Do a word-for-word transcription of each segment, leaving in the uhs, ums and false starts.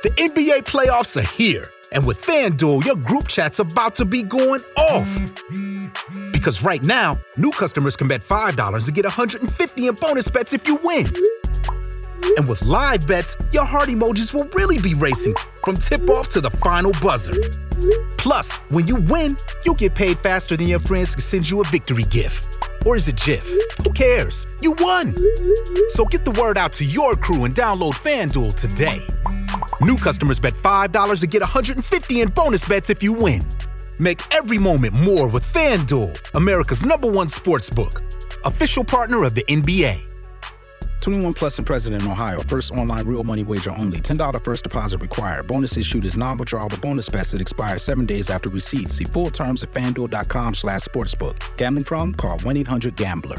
The N B A playoffs are here, and with FanDuel, your group chat's about to be going off. Because right now, new customers can bet five dollars and get one hundred fifty dollars in bonus bets if you win. And with live bets, your heart emojis will really be racing from tip-off to the final buzzer. Plus, when you win, you'll get paid faster than your friends can send you a victory gift. Or is it GIF? Who cares? You won! So get the word out to your crew and download FanDuel today. New customers bet five dollars and get one hundred fifty dollars in bonus bets if you win. Make every moment more with FanDuel, America's number one sportsbook. Official partner of the N B A. twenty-one plus and present in Ohio. First online real money wager only. ten dollars first deposit required. Bonus issued is non-withdrawable bonus bets that expire seven days after receipt. See full terms at FanDuel.com slash sportsbook. Gambling problem? Call one eight hundred gambler.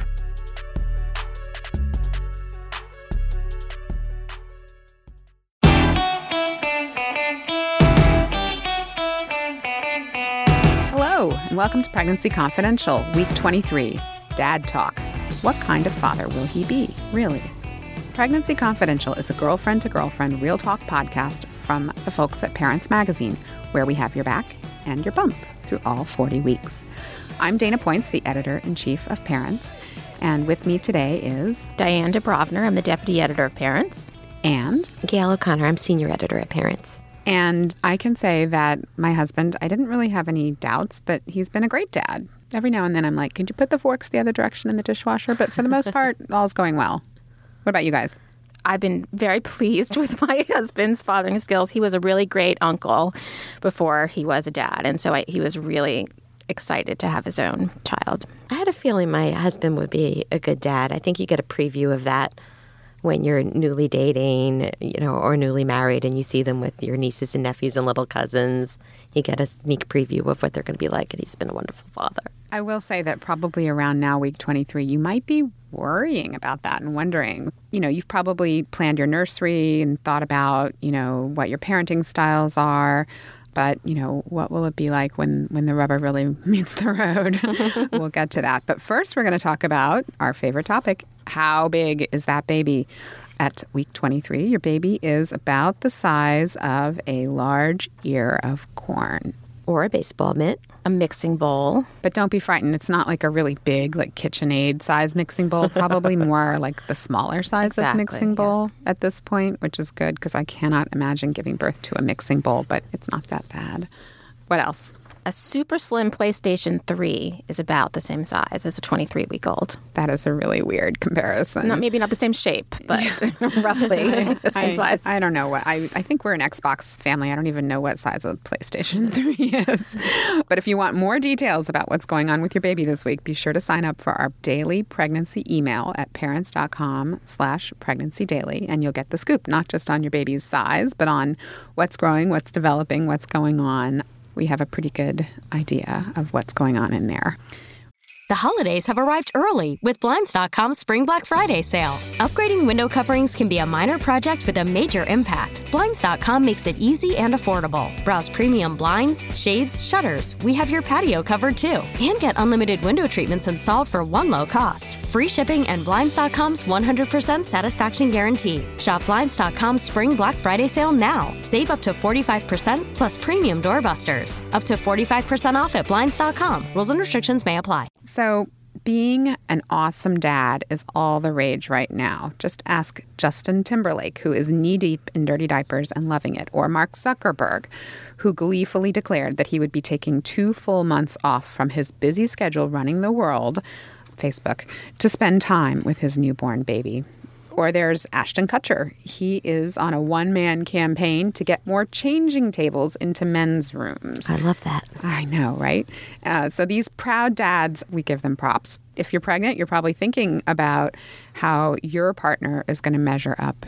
Hello, and welcome to Pregnancy Confidential, Week twenty-three, Dad Talk. What kind of father will he be, really? Pregnancy Confidential is a girlfriend-to-girlfriend real talk podcast from the folks at Parents Magazine, where we have your back and your bump through all forty weeks. I'm Dana Points, the editor-in-chief of Parents, and with me today is Diane Dubrovner. I'm the deputy editor of Parents. And Gail O'Connor. I'm senior editor at Parents. And I can say that my husband, I didn't really have any doubts, but he's been a great dad. Every now and then I'm like, could you put the forks the other direction in the dishwasher? But for the most part, all's going well. What about you guys? I've been very pleased with my husband's fathering skills. He was a really great uncle before he was a dad. And so I, he was really excited to have his own child. I had a feeling my husband would be a good dad. I think you get a preview of that when you're newly dating, you know, or newly married, and you see them with your nieces and nephews and little cousins. You get a sneak preview of what they're going to be like, and he's been a wonderful father. I will say that probably around now, week twenty-three, you might be worrying about that and wondering, you know, you've probably planned your nursery and thought about, you know, what your parenting styles are. But, you know, what will it be like when, when the rubber really meets the road? We'll get to that. But first, we're going to talk about our favorite topic. How big is that baby? At week twenty-three, your baby is about the size of a large ear of corn. Or a baseball mitt. A mixing bowl. But don't be frightened. It's not like a really big, like KitchenAid size mixing bowl. Probably more like the smaller size exactly, of mixing bowl yes. at this point, which is good because I cannot imagine giving birth to a mixing bowl, but it's not that bad. What else? A super slim PlayStation three is about the same size as a twenty-three-week-old. That is a really weird comparison. Not maybe not the same shape, but roughly the same I, size. I don't know what I. I think we're an Xbox family. I don't even know what size a PlayStation three is. But if you want more details about what's going on with your baby this week, be sure to sign up for our daily pregnancy email at parents.com slash pregnancy daily, and you'll get the scoop, not just on your baby's size, but on what's growing, what's developing, what's going on. We have a pretty good idea of what's going on in there. The holidays have arrived early with Blinds dot com's Spring Black Friday sale. Upgrading window coverings can be a minor project with a major impact. Blinds dot com makes it easy and affordable. Browse premium blinds, shades, shutters. We have your patio covered too. And get unlimited window treatments installed for one low cost. Free shipping and Blinds dot com's one hundred percent satisfaction guarantee. Shop Blinds dot com's Spring Black Friday sale now. Save up to forty-five percent plus premium doorbusters. Up to forty-five percent off at Blinds dot com. Rules and restrictions may apply. So being an awesome dad is all the rage right now. Just ask Justin Timberlake, who is knee-deep in dirty diapers and loving it, or Mark Zuckerberg, who gleefully declared that he would be taking two full months off from his busy schedule running the world, Facebook, to spend time with his newborn baby. Or there's Ashton Kutcher. He is on a one-man campaign to get more changing tables into men's rooms. I love that. I know, right? Uh, so these proud dads, we give them props. If you're pregnant, you're probably thinking about how your partner is going to measure up.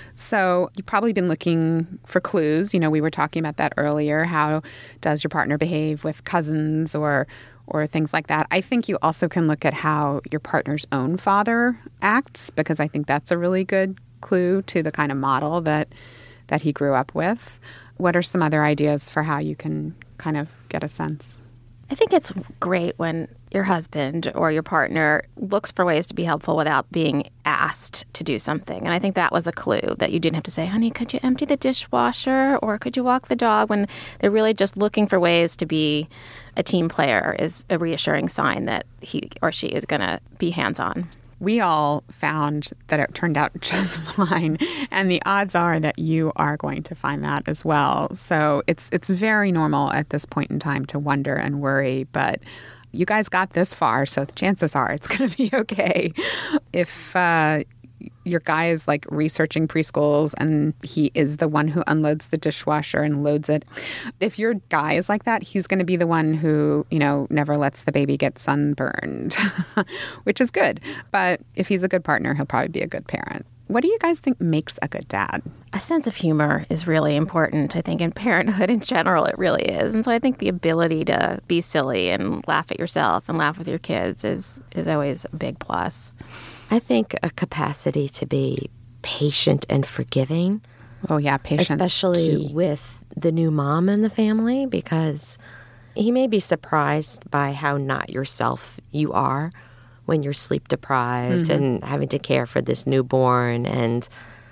So you've probably been looking for clues. You know, we were talking about that earlier. How does your partner behave with cousins or or things like that? I think you also can look at how your partner's own father acts, because I think that's a really good clue to the kind of model that that he grew up with. What are some other ideas for how you can kind of get a sense? I think it's great when your husband or your partner looks for ways to be helpful without being asked to do something. And I think that was a clue that you didn't have to say, honey, could you empty the dishwasher or could you walk the dog? When they're really just looking for ways to be a team player is a reassuring sign that he or she is going to be hands-on. We all found that it turned out just fine, and the odds are that you are going to find that as well. So it's it's very normal at this point in time to wonder and worry, but you guys got this far, so the chances are it's going to be okay. If uh, your guy is like researching preschools and he is the one who unloads the dishwasher and loads it, if your guy is like that, he's going to be the one who, you know, never lets the baby get sunburned, which is good. But if he's a good partner, he'll probably be a good parent. What do you guys think makes a good dad? A sense of humor is really important. I think in parenthood in general, it really is. And so I think the ability to be silly and laugh at yourself and laugh with your kids is, is always a big plus. I think a capacity to be patient and forgiving. Oh, yeah, patient. Especially key. with the new mom in the family, because he may be surprised by how not yourself you are when you're sleep deprived mm-hmm. and having to care for this newborn, and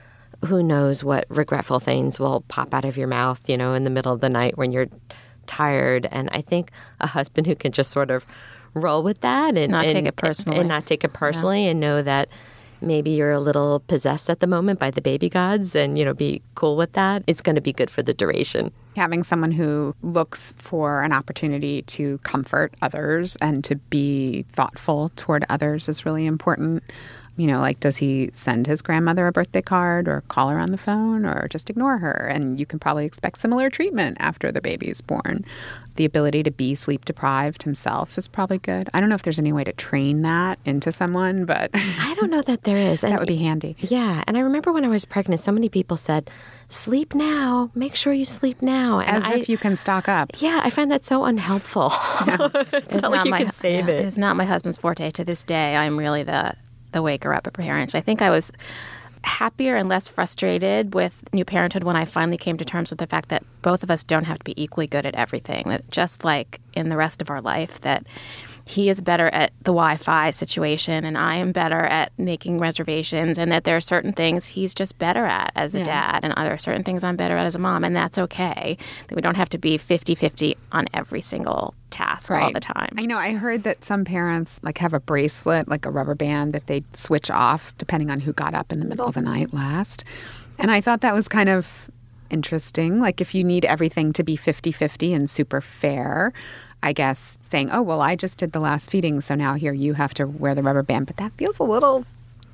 who knows what regretful things will pop out of your mouth, you know, in the middle of the night when you're tired. And I think a husband who can just sort of roll with that and not and, take it personally and not take it personally yeah. and know that maybe you're a little possessed at the moment by the baby gods and, you know, be cool with that. It's going to be good for the duration. Having someone who looks for an opportunity to comfort others and to be thoughtful toward others is really important. You know, like, does he send his grandmother a birthday card or call her on the phone or just ignore her? And you can probably expect similar treatment after the baby's born. The ability to be sleep deprived himself is probably good. I don't know if there's any way to train that into someone, but I don't know that there is. That would be handy. Yeah. And I remember when I was pregnant, so many people said, sleep now. Make sure you sleep now. And As I, if you can stock up. Yeah. I find that so unhelpful. Yeah. it's, it's not, not like you my, can save yeah, it. It's not my husband's forte. To this day, I'm really the the waker up parent. I think I was happier and less frustrated with new parenthood when I finally came to terms with the fact that both of us don't have to be equally good at everything. That just like in the rest of our life, that he is better at the Wi-Fi situation and I am better at making reservations, and that there are certain things he's just better at as a yeah. dad, and there are certain things I'm better at as a mom, and that's okay. That we don't have to be fifty-fifty on every single task right. all the time. I know. I heard that some parents like have a bracelet, like a rubber band that they switch off depending on who got up in the middle of the night last. And I thought that was kind of interesting. Like, if you need everything to be fifty-fifty and super fair, I guess saying, oh, well, I just did the last feeding, so now here you have to wear the rubber band. But that feels a little,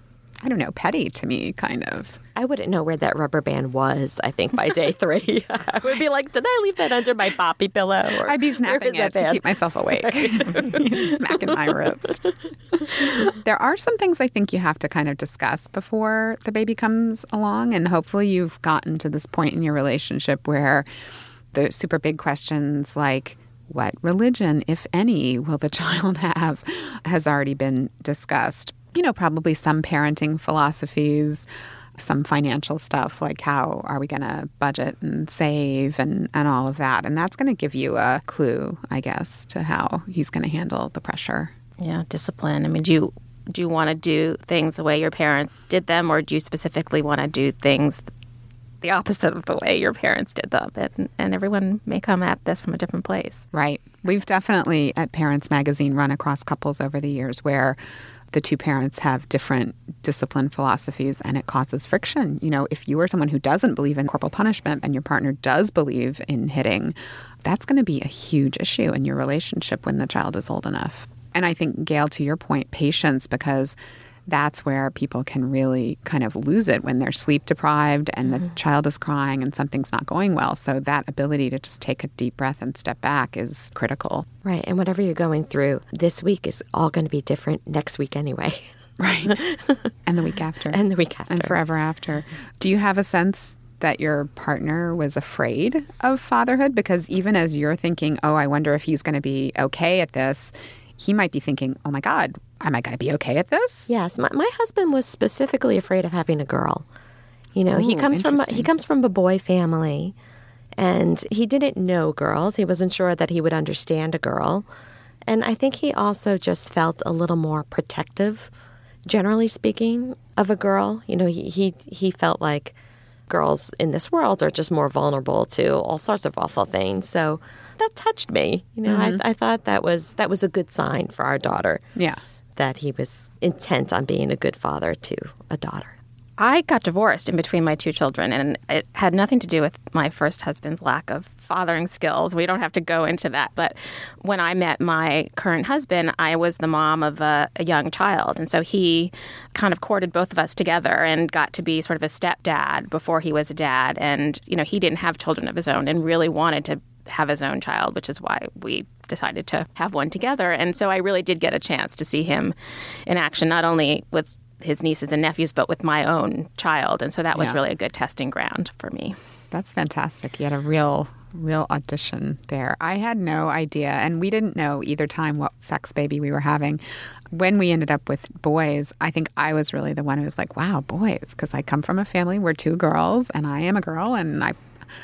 I don't know, petty to me, kind of. I wouldn't know where that rubber band was, I think, by day three. I would be like, did I leave that under my boppy pillow? Or I'd be snapping it to keep myself awake, smacking my wrist. There are some things I think you have to kind of discuss before the baby comes along, and hopefully you've gotten to this point in your relationship where the super big questions like, what religion, if any, will the child have, has already been discussed. You know, probably some parenting philosophies, some financial stuff, like how are we going to budget and save and, and all of that. And that's going to give you a clue, I guess, to how he's going to handle the pressure. Yeah, discipline. I mean, do you, do you want to do things the way your parents did them, or do you specifically want to do things the opposite of the way your parents did them? And, and everyone may come at this from a different place. Right. We've definitely, at Parents Magazine, run across couples over the years where the two parents have different discipline philosophies, and it causes friction. You know, if you are someone who doesn't believe in corporal punishment and your partner does believe in hitting, that's going to be a huge issue in your relationship when the child is old enough. And I think, Gail, to your point, patience, because that's where people can really kind of lose it when they're sleep deprived and the mm-hmm. child is crying and something's not going well. So that ability to just take a deep breath and step back is critical. Right. And whatever you're going through this week is all going to be different next week anyway. Right. And the week after. And the week after. And forever after. Do you have a sense that your partner was afraid of fatherhood? Because even as you're thinking, oh, I wonder if he's going to be okay at this, he might be thinking, oh my God, am I going to be okay at this? Yes. My, my husband was specifically afraid of having a girl. You know, Ooh, he comes from a, he comes from a boy family, And he didn't know girls. He wasn't sure that he would understand a girl. And I think he also just felt a little more protective, generally speaking, of a girl. You know, he he, he felt like girls in this world are just more vulnerable to all sorts of awful things. So that touched me. You know, mm-hmm. I, I thought that was that was a good sign for our daughter. Yeah. That he was intent on being a good father to a daughter. I got divorced in between my two children, and it had nothing to do with my first husband's lack of fathering skills. We don't have to go into that. But when I met my current husband, I was the mom of a, a young child. And so he kind of courted both of us together and got to be sort of a stepdad before he was a dad. And, you know, he didn't have children of his own and really wanted to have his own child, which is why we decided to have one together. And so I really did get a chance to see him in action, not only with his nieces and nephews, but with my own child. And so that was yeah. really a good testing ground for me. That's fantastic. You had a real, real audition there. I had no idea, and we didn't know either time what sex baby we were having. When we ended up with boys, I think I was really the one who was like, wow, boys, because I come from a family where two girls, and I am a girl, and I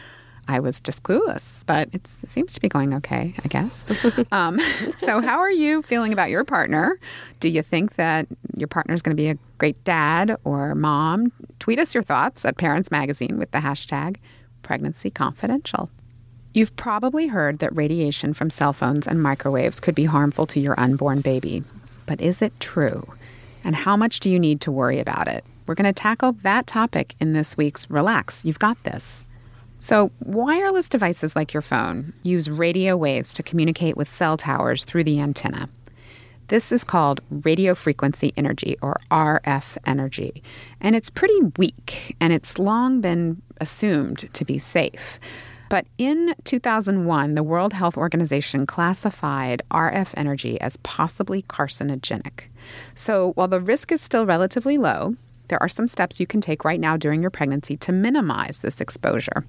I was just clueless, but it's, it seems to be going okay, I guess. um, so how are you feeling about your partner? Do you think that your partner is going to be a great dad or mom? Tweet us your thoughts at Parents Magazine with the hashtag Pregnancy Confidential. You've probably heard that radiation from cell phones and microwaves could be harmful to your unborn baby. But is it true? And how much do you need to worry about it? We're going to tackle that topic in this week's Relax, You've Got This. So wireless devices like your phone use radio waves to communicate with cell towers through the antenna. This is called radio frequency energy, or R F energy, and it's pretty weak, and it's long been assumed to be safe. But in two thousand one, the World Health Organization classified R F energy as possibly carcinogenic. So while the risk is still relatively low, there are some steps you can take right now during your pregnancy to minimize this exposure.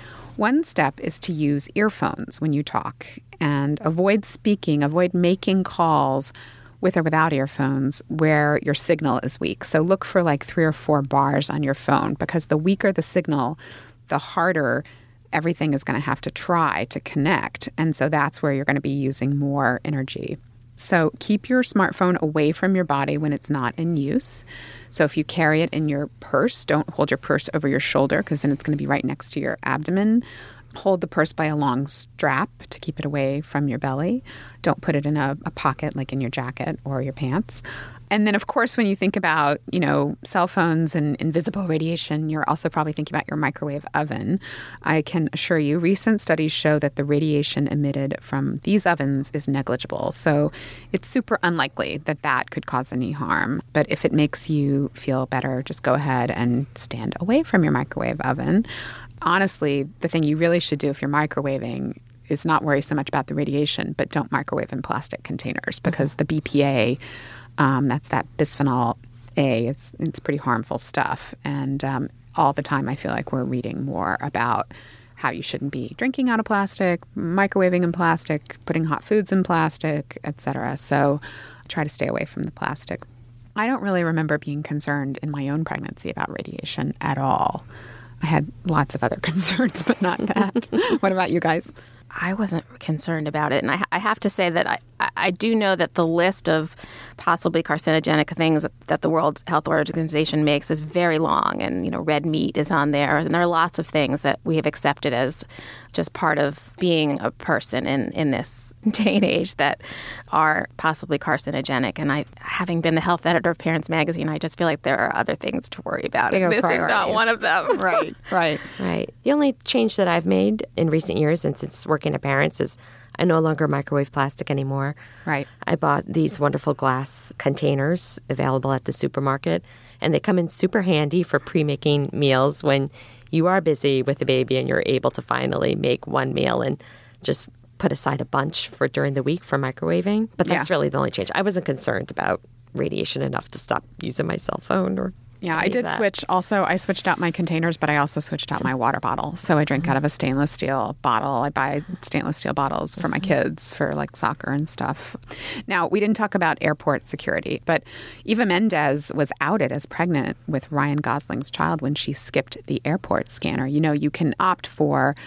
One step is to use earphones when you talk and avoid speaking, avoid making calls with or without earphones where your signal is weak. So look for like three or four bars on your phone, because the weaker the signal, the harder everything is going to have to try to connect. And so that's where you're going to be using more energy. So keep your smartphone away from your body when it's not in use. So if you carry it in your purse, don't hold your purse over your shoulder, because then it's going to be right next to your abdomen. Hold the purse by a long strap to keep it away from your belly. Don't put it in a, a pocket like in your jacket or your pants. And then, of course, when you think about, you know, cell phones and invisible radiation, you're also probably thinking about your microwave oven. I can assure you, recent studies show that the radiation emitted from these ovens is negligible. So it's super unlikely that that could cause any harm. But if it makes you feel better, just go ahead and stand away from your microwave oven. Honestly, the thing you really should do if you're microwaving is not worry so much about the radiation, but don't microwave in plastic containers, because the B P A, Um, that's that bisphenol A. It's it's pretty harmful stuff. And um, all the time I feel like we're reading more about how you shouldn't be drinking out of plastic, microwaving in plastic, putting hot foods in plastic, et cetera. So try to stay away from the plastic. I don't really remember being concerned in my own pregnancy about radiation at all. I had lots of other concerns, but not that. What about you guys? I wasn't concerned about it. And I, I have to say that I, I do know that the list of possibly carcinogenic things that the World Health Organization makes is very long. And, you know, red meat is on there. And there are lots of things that we have accepted as just part of being a person in, in this day and age that are possibly carcinogenic. And I, having been the health editor of Parents Magazine, I just feel like there are other things to worry about. Bigger this priorities. Is not one of them. Right, right. Right. The only change that I've made in recent years, and since working at Parents, is I no longer microwave plastic anymore. Right. I bought these wonderful glass containers available at the supermarket, and they come in super handy for pre-making meals when you are busy with the baby and you're able to finally make one meal and just put aside a bunch for during the week for microwaving. But that's yeah. really the only change. I wasn't concerned about radiation enough to stop using my cell phone or Yeah, I did that. switch. Also, I switched out my containers, but I also switched out my water bottle. So I drink mm-hmm. out of a stainless steel bottle. I buy stainless steel bottles for mm-hmm. my kids for like soccer and stuff. Now, we didn't talk about airport security, but Eva Mendes was outed as pregnant with Ryan Gosling's child when she skipped the airport scanner. You know, you can opt for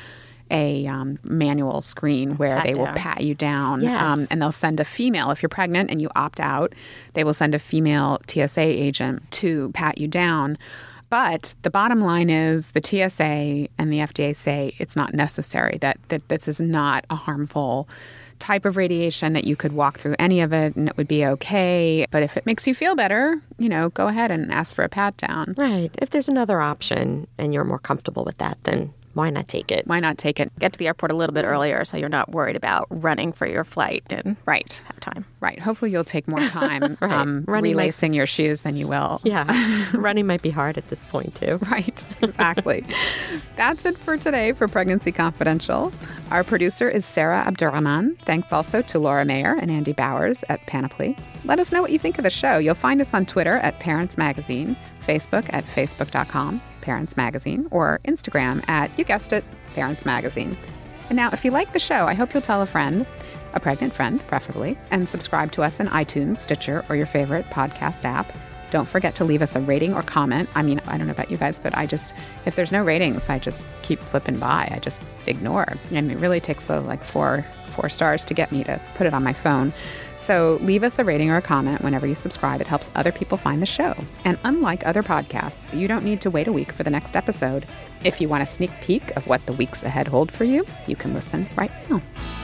a um, manual screen where Pat they down. will pat you down. Yes. Um, and they'll send a female, if you're pregnant and you opt out, they will send a female T S A agent to pat you down. But the bottom line is the T S A and the F D A say it's not necessary, that, that this is not a harmful type of radiation, that you could walk through any of it and it would be okay. But if it makes you feel better, you know, go ahead and ask for a pat down. Right. If there's another option and you're more comfortable with that, then why not take it? Why not take it? Get to the airport a little bit earlier so you're not worried about running for your flight and Right. have time. Right. Hopefully you'll take more time Right. um, Running might- relacing your shoes than you will. Yeah. Running might be hard at this point, too. Right, exactly. That's it for today for Pregnancy Confidential. Our producer is Sarah Abdurrahman. Thanks also to Laura Mayer and Andy Bowers at Panoply. Let us know what you think of the show. You'll find us on Twitter at Parents Magazine, Facebook at facebook.com, Parents Magazine, or Instagram at, you guessed it, Parents Magazine. And now, if you like the show, I hope you'll tell a friend, a pregnant friend, preferably, and subscribe to us in iTunes, Stitcher, or your favorite podcast app. Don't forget to leave us a rating or comment. I mean, I don't know about you guys, but I just, if there's no ratings, I just keep flipping by. I just ignore. I mean, it really takes uh, like four, four stars to get me to put it on my phone. So leave us a rating or a comment whenever you subscribe. It helps other people find the show. And unlike other podcasts, you don't need to wait a week for the next episode. If you want a sneak peek of what the weeks ahead hold for you, you can listen right now.